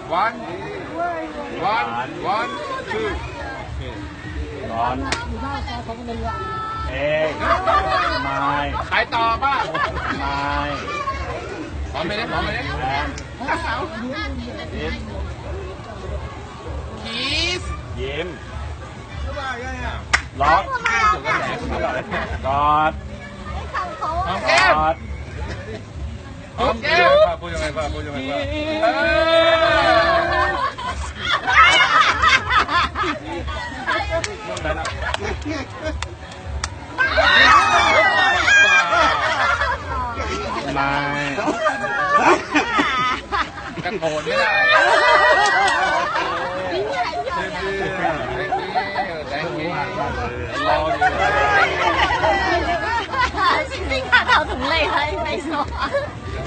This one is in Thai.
one two ร้อนเอ้ยไม่ใครต่อบ้างไม่พร้อมไหมเนี่ยพร้อมไหมเนี่ยแอนคีสยิ้มล็อกกอดหอมแก้มกอดหอมแก้มพูดยังไงป้าพูดยังไงป้าไม่กระโดดไม่ได้รออยู่星星拍頭同你喺你傻。